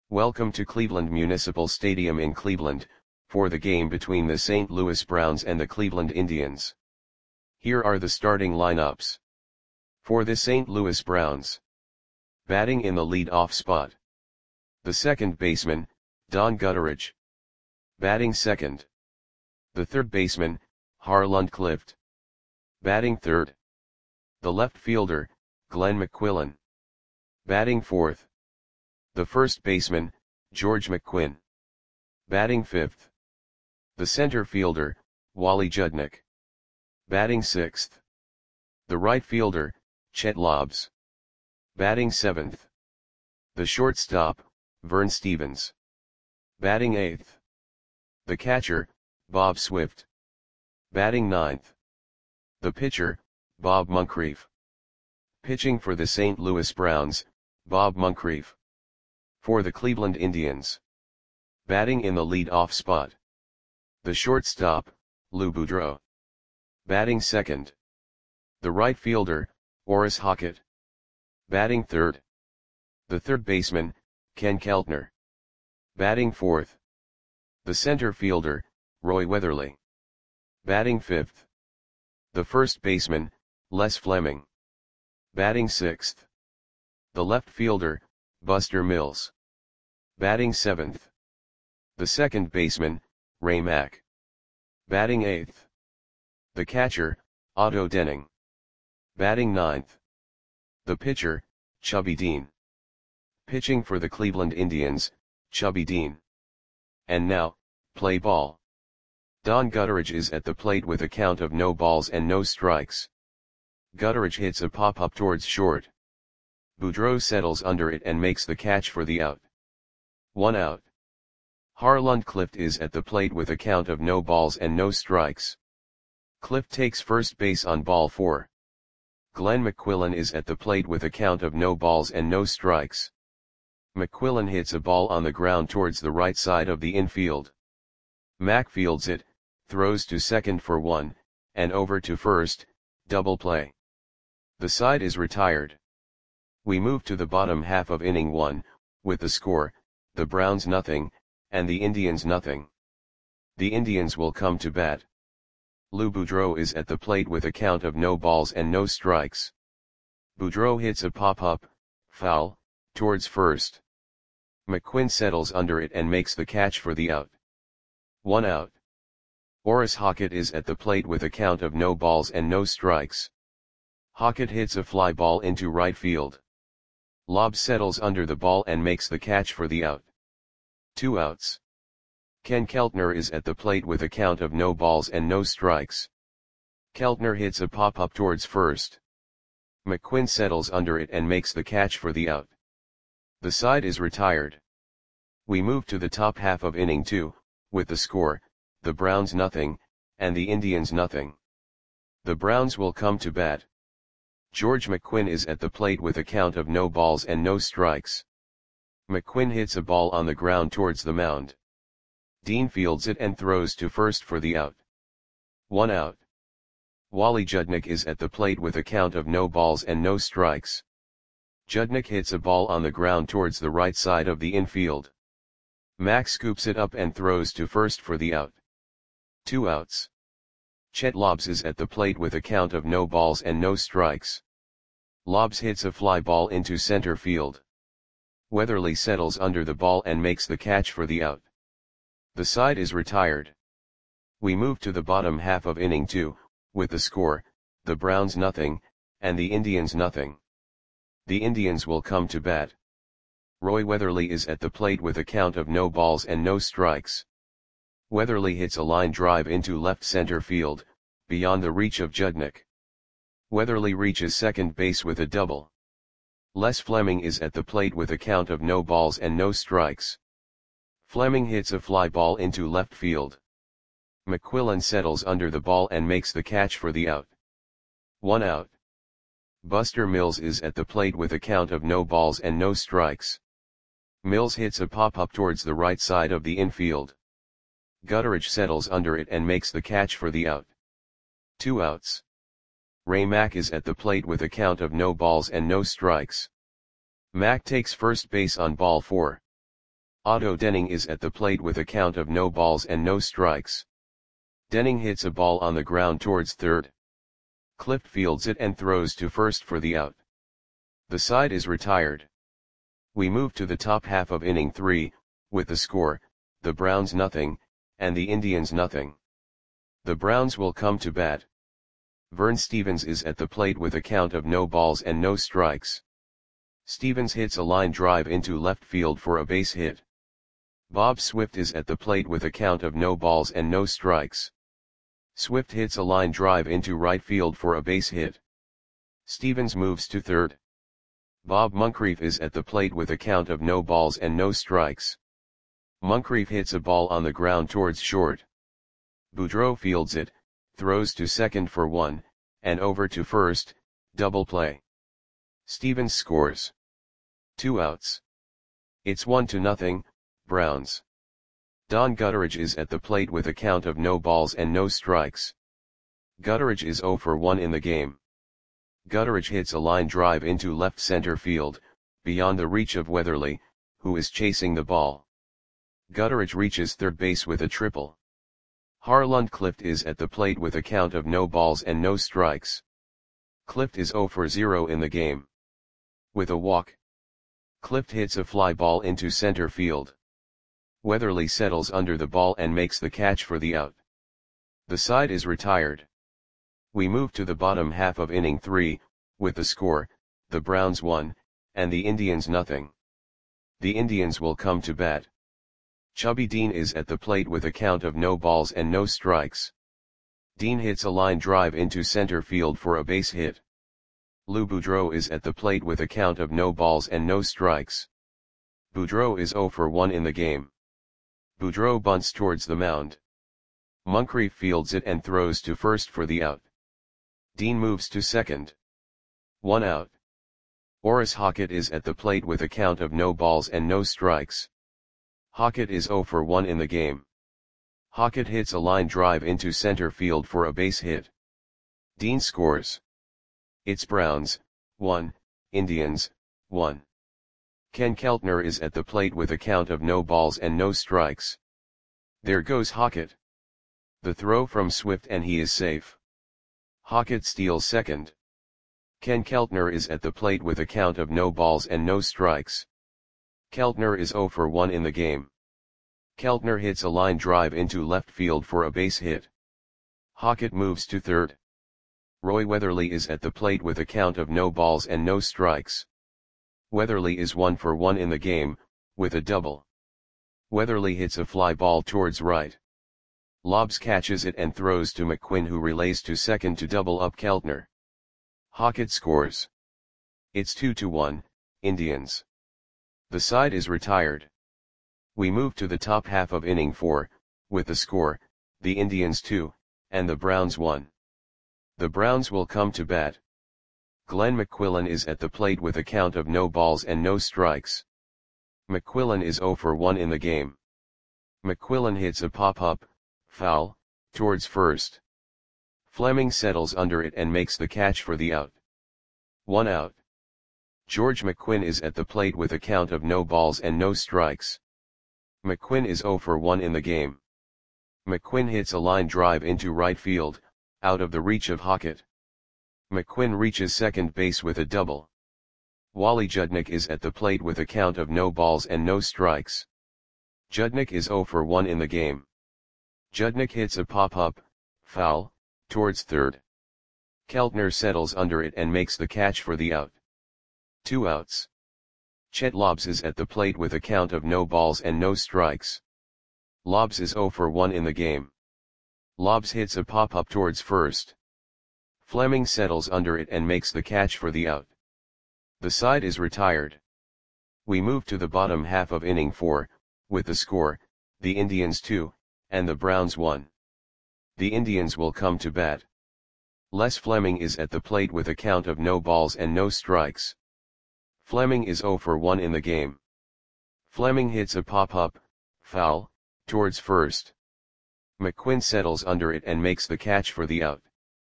Welcome to Cleveland Municipal Stadium in Cleveland, for the game between the St. Louis Browns and the Cleveland Indians. Here are the starting lineups. For the St. Louis Browns. Batting in the lead-off spot. The second baseman, Don Gutteridge. Batting second. The third baseman, Harlan Clift. Batting third. The left fielder, Glenn McQuillan. Batting fourth. The first baseman, George McQuinn. Batting fifth. The center fielder, Wally Judnick. Batting sixth. The right fielder, Chet Lobbs. Batting seventh. The shortstop, Vern Stevens. Batting eighth. The catcher, Bob Swift. Batting ninth. The pitcher, Bob Moncrief. Pitching for the St. Louis Browns, Bob Moncrief. For the Cleveland Indians. Batting in the lead-off spot. The shortstop, Lou Boudreau. Batting second. The right fielder, Orris Hockett. Batting third. The third baseman, Ken Keltner. Batting fourth. The center fielder, Roy Weatherly. Batting fifth. The first baseman, Les Fleming. Batting sixth. The left fielder, Buster Mills. Batting seventh. The second baseman, Ray Mack. Batting eighth. The catcher, Otto Denning. Batting ninth. The pitcher, Chubby Dean. Pitching for the Cleveland Indians, Chubby Dean. And now, play ball. Don Gutteridge is at the plate with a count of no balls and no strikes. Gutteridge hits a pop-up towards short. Boudreau settles under it and makes the catch for the out. 1 out. Harlan Clift is at the plate with a count of no balls and no strikes. Clift takes first base on ball 4. Glenn McQuillan is at the plate with a count of no balls and no strikes. McQuillan hits a ball on the ground towards the right side of the infield. Mack fields it, throws to second for 1, and over to first, double play. The side is retired. We move to the bottom half of inning 1, with the score, the Browns nothing, and the Indians nothing. The Indians will come to bat. Lou Boudreau is at the plate with a count of no balls and no strikes. Boudreau hits a pop-up, foul, towards first. McQuinn settles under it and makes the catch for the out. 1 out. Orris Hockett is at the plate with a count of no balls and no strikes. Hockett hits a fly ball into right field. Lobbs settles under the ball and makes the catch for the out. 2 outs. Ken Keltner is at the plate with a count of no balls and no strikes. Keltner hits a pop-up towards first. McQuinn settles under it and makes the catch for the out. The side is retired. We move to the top half of inning 2, with the score, the Browns nothing, and the Indians nothing. The Browns will come to bat. George McQuinn is at the plate with a count of no balls and no strikes. McQuinn hits a ball on the ground towards the mound. Dean fields it and throws to first for the out. 1 out. Wally Judnick is at the plate with a count of no balls and no strikes. Judnick hits a ball on the ground towards the right side of the infield. Mack scoops it up and throws to first for the out. 2 outs. Chet Lobbs is at the plate with a count of no balls and no strikes. Lobbs hits a fly ball into center field. Weatherly settles under the ball and makes the catch for the out. The side is retired. We move to the bottom half of inning 2, with the score, the Browns nothing, and the Indians nothing. The Indians will come to bat. Roy Weatherly is at the plate with a count of no balls and no strikes. Weatherly hits a line drive into left center field, beyond the reach of Judnick. Weatherly reaches second base with a double. Les Fleming is at the plate with a count of no balls and no strikes. Fleming hits a fly ball into left field. McQuillan settles under the ball and makes the catch for the out. 1 out. Buster Mills is at the plate with a count of no balls and no strikes. Mills hits a pop-up towards the right side of the infield. Gutteridge settles under it and makes the catch for the out. 2 outs. Ray Mack is at the plate with a count of no balls and no strikes. Mack takes first base on ball 4. Otto Denning is at the plate with a count of no balls and no strikes. Denning hits a ball on the ground towards third. Clift fields it and throws to first for the out. The side is retired. We move to the top half of inning 3, with the score, the Browns nothing, and the Indians nothing. The Browns will come to bat. Vern Stephens is at the plate with a count of no balls and no strikes. Stephens hits a line drive into left field for a base hit. Bob Swift is at the plate with a count of no balls and no strikes. Swift hits a line drive into right field for a base hit. Stephens moves to third. Bob Moncrief is at the plate with a count of no balls and no strikes. Moncrief hits a ball on the ground towards short. Boudreau fields it, throws to second for 1, and over to first, double play. Stephens scores. 2 outs. It's 1-0, Browns. Don Gutteridge is at the plate with a count of no balls and no strikes. Gutteridge is 0 for 1 in the game. Gutteridge hits a line drive into left center field, beyond the reach of Weatherly, who is chasing the ball. Gutteridge reaches third base with a triple. Harlund Clift is at the plate with a count of no balls and no strikes. Clift is 0 for 0 in the game. With a walk, Clift hits a fly ball into center field. Weatherly settles under the ball and makes the catch for the out. The side is retired. We move to the bottom half of inning 3, with the score, the Browns 1, and the Indians nothing. The Indians will come to bat. Chubby Dean is at the plate with a count of no balls and no strikes. Dean hits a line drive into center field for a base hit. Lou Boudreau is at the plate with a count of no balls and no strikes. Boudreau is 0 for 1 in the game. Boudreau bunts towards the mound. Moncrief fields it and throws to first for the out. Dean moves to second. 1 out. Orris Hockett is at the plate with a count of no balls and no strikes. Hockett is 0 for 1 in the game. Hockett hits a line drive into center field for a base hit. Dean scores. It's Browns, 1, Indians, 1. Ken Keltner is at the plate with a count of no balls and no strikes. There goes Hockett. The throw from Swift and he is safe. Hockett steals second. Ken Keltner is at the plate with a count of no balls and no strikes. Keltner is 0 for 1 in the game. Keltner hits a line drive into left field for a base hit. Hockett moves to third. Roy Weatherly is at the plate with a count of no balls and no strikes. Weatherly is 1 for 1 in the game, with a double. Weatherly hits a fly ball towards right. Lobbs catches it and throws to McQuinn, who relays to second to double up Keltner. Hockett scores. It's 2-1, Indians. The side is retired. We move to the top half of inning 4, with the score, the Indians 2, and the Browns 1. The Browns will come to bat. Glenn McQuillan is at the plate with a count of no balls and no strikes. McQuillan is 0 for 1 in the game. McQuillan hits a pop-up, foul, towards first. Fleming settles under it and makes the catch for the out. 1 out. George McQuinn is at the plate with a count of no balls and no strikes. McQuinn is 0 for 1 in the game. McQuinn hits a line drive into right field, out of the reach of Hockett. McQuinn reaches second base with a double. Wally Judnick is at the plate with a count of no balls and no strikes. Judnick is 0 for 1 in the game. Judnick hits a pop-up, foul, towards third. Keltner settles under it and makes the catch for the out. 2 outs. Chet Lobbs is at the plate with a count of no balls and no strikes. Lobbs is 0 for 1 in the game. Lobbs hits a pop-up towards first. Fleming settles under it and makes the catch for the out. The side is retired. We move to the bottom half of inning 4, with the score, the Indians 2, and the Browns 1. The Indians will come to bat. Les Fleming is at the plate with a count of no balls and no strikes. Fleming is 0 for 1 in the game. Fleming hits a pop-up, foul, towards first. McQuinn settles under it and makes the catch for the out.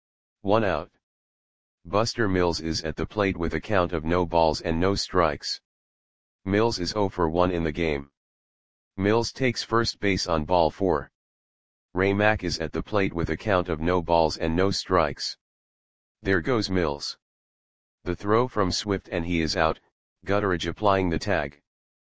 1 out. Buster Mills is at the plate with a count of no balls and no strikes. Mills is 0 for 1 in the game. Mills takes first base on ball 4. Ray Mack is at the plate with a count of no balls and no strikes. There goes Mills. The throw from Swift and he is out, Gutteridge applying the tag.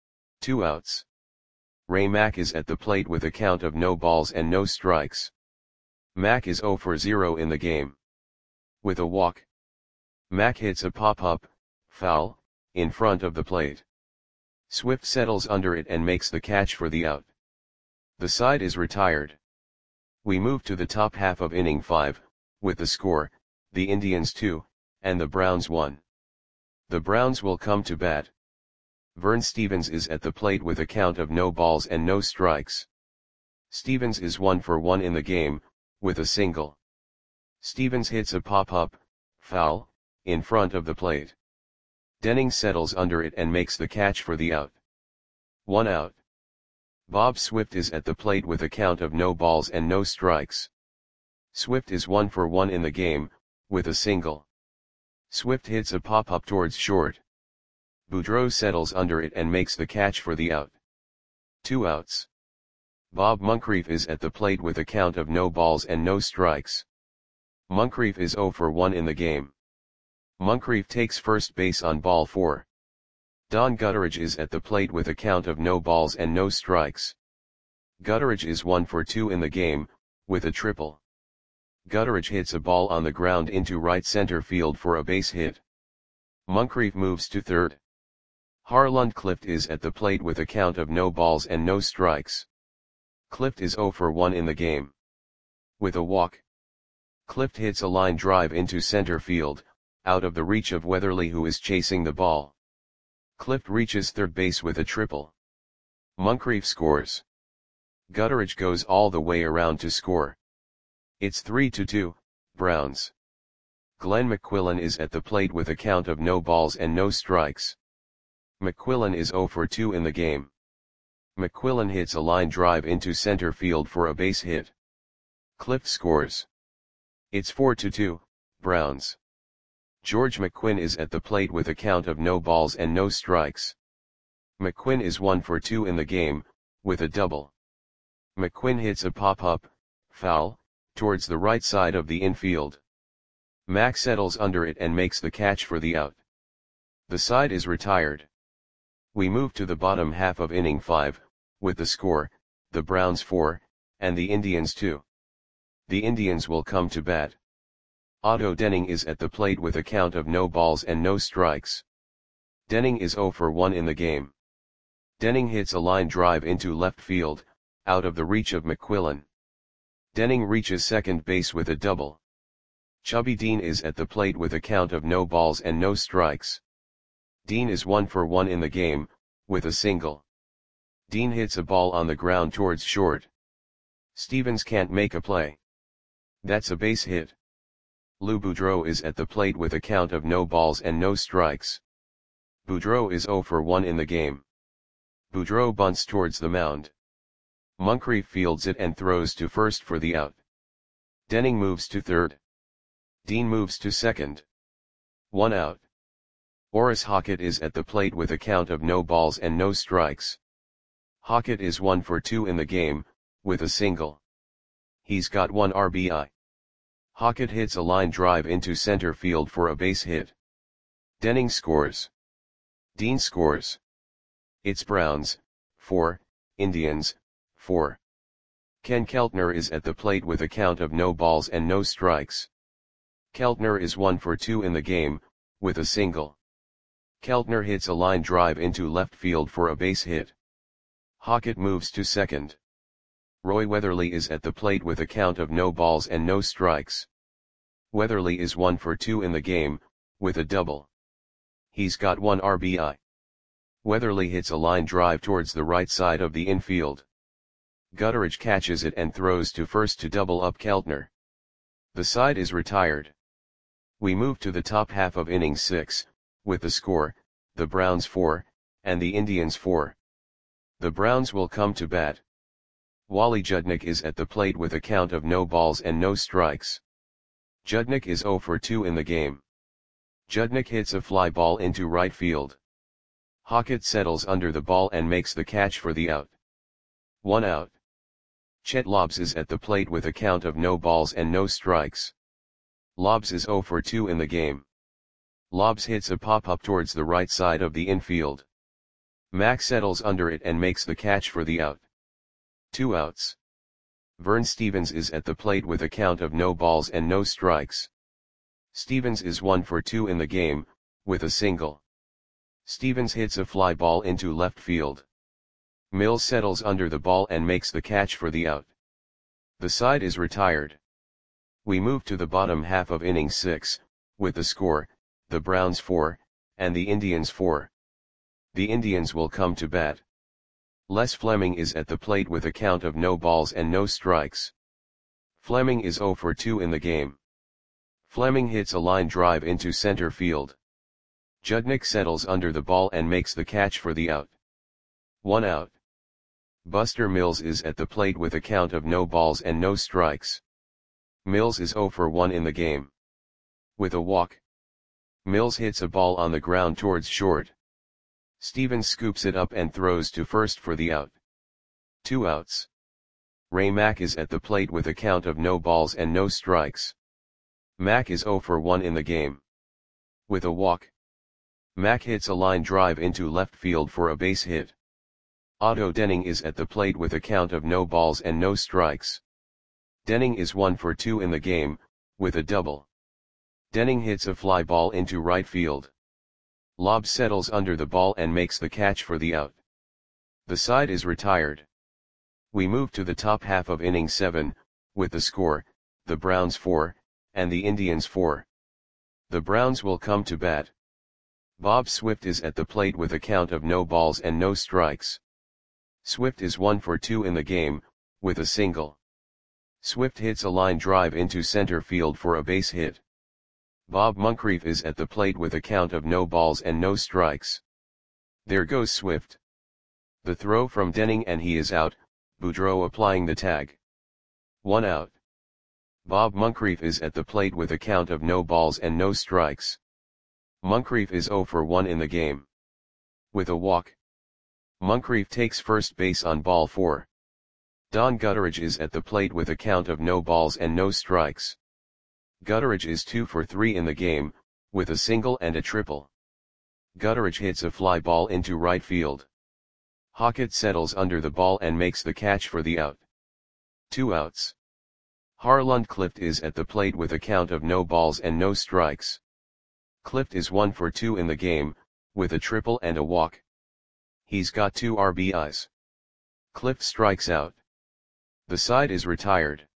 2 outs. Ray Mack is at the plate with a count of no balls and no strikes. Mack is 0 for 0 in the game. With a walk. Mack hits a pop-up, foul, in front of the plate. Swift settles under it and makes the catch for the out. The side is retired. We move to the top half of inning 5, with the score, the Indians 2, and the Browns 1. The Browns will come to bat. Vern Stephens is at the plate with a count of no balls and no strikes. Stephens is 1 for 1 in the game, with a single. Stephens hits a pop-up, foul, in front of the plate. Denning settles under it and makes the catch for the out. 1 out. Bob Swift is at the plate with a count of no balls and no strikes. Swift is 1 for 1 in the game, with a single. Swift hits a pop-up towards short. Boudreau settles under it and makes the catch for the out. 2 outs. Bob Moncrief is at the plate with a count of no balls and no strikes. Moncrief is 0 for 1 in the game. Moncrief takes first base on ball 4. Don Gutteridge is at the plate with a count of no balls and no strikes. Gutteridge is 1 for 2 in the game, with a triple. Gutteridge hits a ball on the ground into right center field for a base hit. Moncrief moves to third. Harland Clift is at the plate with a count of no balls and no strikes. Clift is 0 for 1 in the game. With a walk. Clift hits a line drive into center field, out of the reach of Weatherly who is chasing the ball. Clift reaches third base with a triple. Moncrief scores. Gutteridge goes all the way around to score. It's 3-2, Browns. Glenn McQuillan is at the plate with a count of no balls and no strikes. McQuillan is 0 for 2 in the game. McQuillan hits a line drive into center field for a base hit. Clift scores. It's 4-2, Browns. George McQuinn is at the plate with a count of no balls and no strikes. McQuinn is 1 for 2 in the game, with a double. McQuinn hits a pop-up, foul, towards the right side of the infield. Mack settles under it and makes the catch for the out. The side is retired. We move to the bottom half of inning 5, with the score, the Browns 4, and the Indians 2. The Indians will come to bat. Otto Denning is at the plate with a count of no balls and no strikes. Denning is 0 for 1 in the game. Denning hits a line drive into left field, out of the reach of McQuillan. Denning reaches second base with a double. Chubby Dean is at the plate with a count of no balls and no strikes. Dean is 1 for 1 in the game, with a single. Dean hits a ball on the ground towards short. Stephens can't make a play. That's a base hit. Lou Boudreau is at the plate with a count of no balls and no strikes. Boudreau is 0 for 1 in the game. Boudreau bunts towards the mound. Moncrief fields it and throws to first for the out. Denning moves to third. Dean moves to second. 1 out. Orris Hockett is at the plate with a count of no balls and no strikes. Hockett is 1 for 2 in the game, with a single. He's got 1 RBI. Hockett hits a line drive into center field for a base hit. Denning scores. Dean scores. It's Browns, 4, Indians, 4. Ken Keltner is at the plate with a count of no balls and no strikes. Keltner is 1 for 2 in the game, with a single. Keltner hits a line drive into left field for a base hit. Hockett moves to second. Roy Weatherly is at the plate with a count of no balls and no strikes. Weatherly is 1 for 2 in the game, with a double. He's got 1 RBI. Weatherly hits a line drive towards the right side of the infield. Gutteridge catches it and throws to first to double up Keltner. The side is retired. We move to the top half of inning 6, with the score, the Browns 4, and the Indians 4. The Browns will come to bat. Wally Judnick is at the plate with a count of no balls and no strikes. Judnick is 0 for 2 in the game. Judnick hits a fly ball into right field. Hockett settles under the ball and makes the catch for the out. 1 out. Chet Lobs is at the plate with a count of no balls and no strikes. Lobs is 0 for 2 in the game. Lobs hits a pop-up towards the right side of the infield. Mac settles under it and makes the catch for the out. 2 outs. Vern Stevens is at the plate with a count of no balls and no strikes. Stevens is 1 for 2 in the game, with a single. Stevens hits a fly ball into left field. Mills settles under the ball and makes the catch for the out. The side is retired. We move to the bottom half of inning 6, with the score, the Browns 4, and the Indians 4. The Indians will come to bat. Les Fleming is at the plate with a count of no balls and no strikes. Fleming is 0 for 2 in the game. Fleming hits a line drive into center field. Judnick settles under the ball and makes the catch for the out. 1 out. Buster Mills is at the plate with a count of no balls and no strikes. Mills is 0 for 1 in the game. With a walk. Mills hits a ball on the ground towards short. Stevens scoops it up and throws to first for the out. 2 outs. Ray Mack is at the plate with a count of no balls and no strikes. Mack is 0 for 1 in the game. With a walk. Mack hits a line drive into left field for a base hit. Otto Denning is at the plate with a count of no balls and no strikes. Denning is 1 for 2 in the game, with a double. Denning hits a fly ball into right field. Lobs settles under the ball and makes the catch for the out. The side is retired. We move to the top half of inning 7, with the score, the Browns 4, and the Indians 4. The Browns will come to bat. Bob Swift is at the plate with a count of no balls and no strikes. Swift is 1 for 2 in the game, with a single. Swift hits a line drive into center field for a base hit. Bob Moncrief is at the plate with a count of no balls and no strikes. There goes Swift. The throw from Denning and he is out, Boudreau applying the tag. 1 out. Bob Moncrief is at the plate with a count of no balls and no strikes. Moncrief is 0 for 1 in the game. With a walk. Moncrief takes first base on ball 4. Don Gutteridge is at the plate with a count of no balls and no strikes. Gutteridge is 2 for 3 in the game, with a single and a triple. Gutteridge hits a fly ball into right field. Hockett settles under the ball and makes the catch for the out. 2 outs. Harland Clift is at the plate with a count of no balls and no strikes. Clift is 1 for 2 in the game, with a triple and a walk. He's got 2 RBIs. Clift strikes out. The side is retired.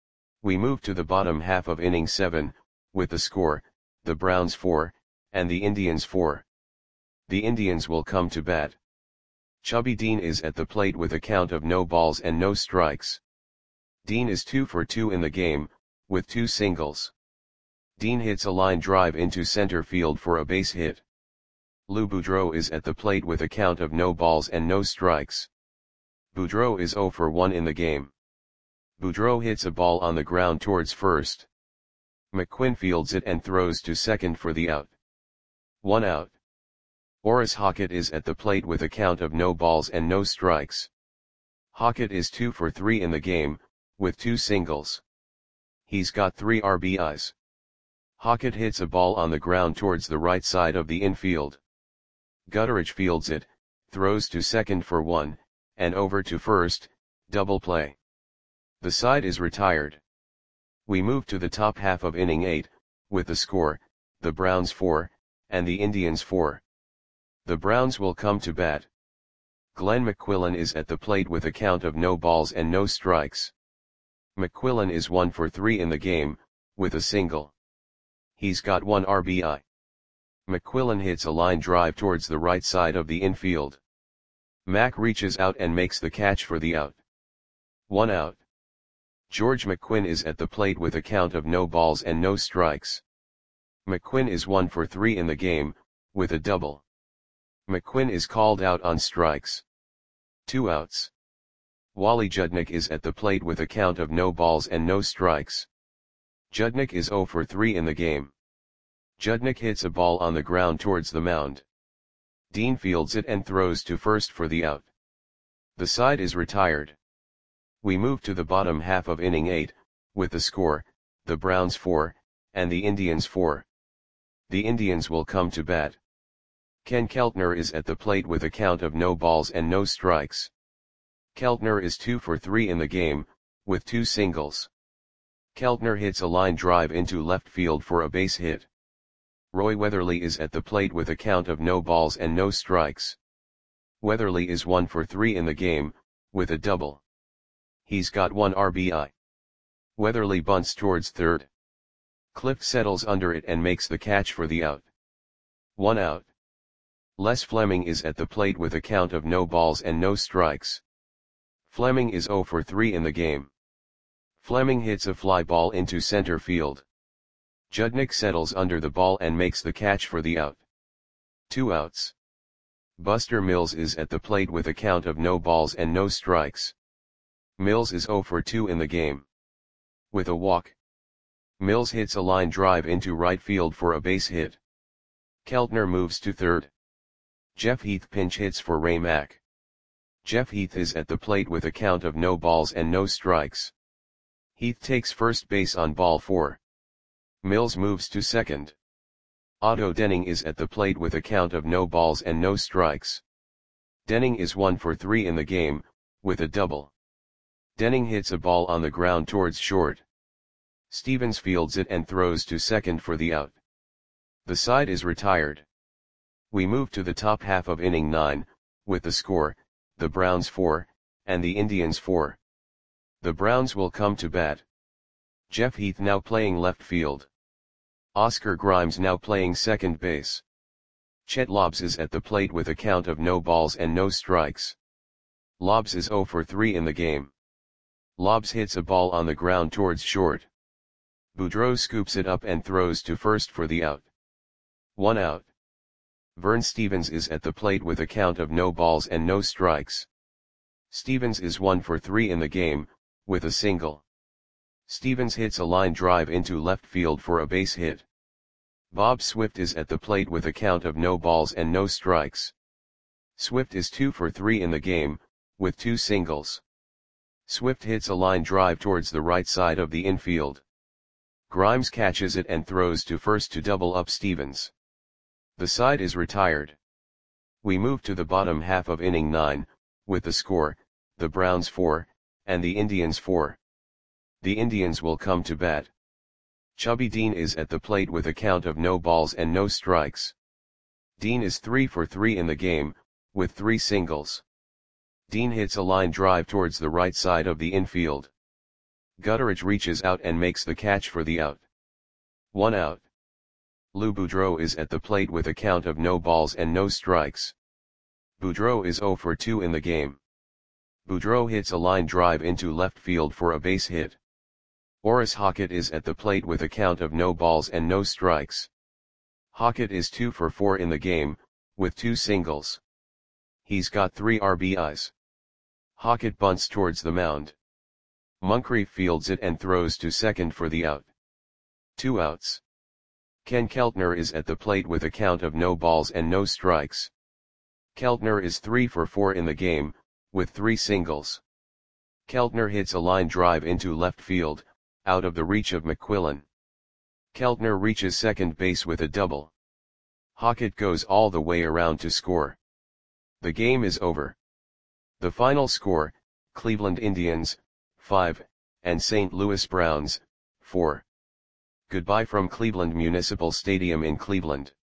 We move to the bottom half of inning 7, with the score, the Browns 4, and the Indians 4. The Indians will come to bat. Chubby Dean is at the plate with a count of no balls and no strikes. Dean is 2 for 2 in the game, with 2 singles. Dean hits a line drive into center field for a base hit. Lou Boudreau is at the plate with a count of no balls and no strikes. Boudreau is 0 for 1 in the game. Boudreau hits a ball on the ground towards first. McQuinn fields it and throws to second for the out. 1 out. Horace Hockett is at the plate with a count of no balls and no strikes. Hockett is 2 for 3 in the game, with 2 singles. He's got 3 RBIs. Hockett hits a ball on the ground towards the right side of the infield. Gutteridge fields it, throws to second for 1, and over to first, double play. The side is retired. We move to the top half of inning 8, with the score, the Browns 4, and the Indians 4. The Browns will come to bat. Glenn McQuillan is at the plate with a count of no balls and no strikes. McQuillan is 1 for 3 in the game, with a single. He's got 1 RBI. McQuillan hits a line drive towards the right side of the infield. Mack reaches out and makes the catch for the out. 1 out. George McQuinn is at the plate with a count of no balls and no strikes. McQuinn is 1 for 3 in the game, with a double. McQuinn is called out on strikes. 2 outs. Wally Judnick is at the plate with a count of no balls and no strikes. Judnick is 0 for 3 in the game. Judnick hits a ball on the ground towards the mound. Dean fields it and throws to first for the out. The side is retired. We move to the bottom half of inning 8, with the score, the Browns 4, and the Indians 4. The Indians will come to bat. Ken Keltner is at the plate with a count of no balls and no strikes. Keltner is 2 for 3 in the game, with 2 singles. Keltner hits a line drive into left field for a base hit. Roy Weatherly is at the plate with a count of no balls and no strikes. Weatherly is 1 for 3 in the game, with a double. He's got 1 RBI. Weatherly bunts towards third. Clift settles under it and makes the catch for the out. 1 out. Les Fleming is at the plate with a count of no balls and no strikes. Fleming is 0 for 3 in the game. Fleming hits a fly ball into center field. Judnick settles under the ball and makes the catch for the out. 2 outs. Buster Mills is at the plate with a count of no balls and no strikes. Mills is 0 for 2 in the game. With a walk, Mills hits a line drive into right field for a base hit. Keltner moves to third. Jeff Heath pinch hits for Ray Mack. Jeff Heath is at the plate with a count of no balls and no strikes. Heath takes first base on ball 4. Mills moves to second. Otto Denning is at the plate with a count of no balls and no strikes. Denning is 1 for 3 in the game, with a double. Denning hits a ball on the ground towards short. Stevens fields it and throws to second for the out. The side is retired. We move to the top half of inning 9, with the score, the Browns 4, and the Indians 4. The Browns will come to bat. Jeff Heath now playing left field. Oscar Grimes now playing second base. Chet Lobbs is at the plate with a count of no balls and no strikes. Lobbs is 0 for 3 in the game. Lobbs hits a ball on the ground towards short. Boudreau scoops it up and throws to first for the out. 1 out. Vern Stevens is at the plate with a count of no balls and no strikes. Stevens is 1 for 3 in the game, with a single. Stevens hits a line drive into left field for a base hit. Bob Swift is at the plate with a count of no balls and no strikes. Swift is 2 for 3 in the game, with 2 singles. Swift hits a line drive towards the right side of the infield. Grimes catches it and throws to first to double up Stevens. The side is retired. We move to the bottom half of inning 9, with the score, the Browns 4, and the Indians 4. The Indians will come to bat. Chubby Dean is at the plate with a count of no balls and no strikes. Dean is 3 for 3 in the game, with 3 singles. Dean hits a line drive towards the right side of the infield. Gutteridge reaches out and makes the catch for the out. 1 out. Lou Boudreau is at the plate with a count of no balls and no strikes. Boudreau is 0 for 2 in the game. Boudreau hits a line drive into left field for a base hit. Horace Hockett is at the plate with a count of no balls and no strikes. Hockett is 2 for 4 in the game, with 2 singles. He's got 3 RBIs. Hockett bunts towards the mound. Moncrief fields it and throws to second for the out. 2 outs. Ken Keltner is at the plate with a count of no balls and no strikes. Keltner is 3 for 4 in the game, with 3 singles. Keltner hits a line drive into left field, out of the reach of McQuillan. Keltner reaches second base with a double. Hockett goes all the way around to score. The game is over. The final score, Cleveland Indians, 5, and St. Louis Browns, 4. Goodbye from Cleveland Municipal Stadium in Cleveland.